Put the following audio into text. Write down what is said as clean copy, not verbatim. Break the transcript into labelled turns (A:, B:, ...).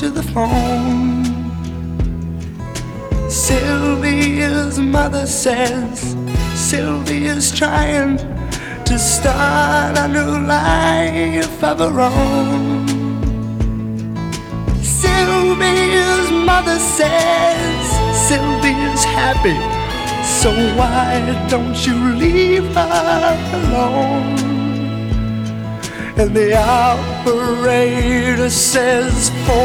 A: to the phone. Sylvia's mother says Sylvia's trying to start a new life of her own. Sylvia's mother says Sylvia's happy, so why don't you leave her alone? And the operator says,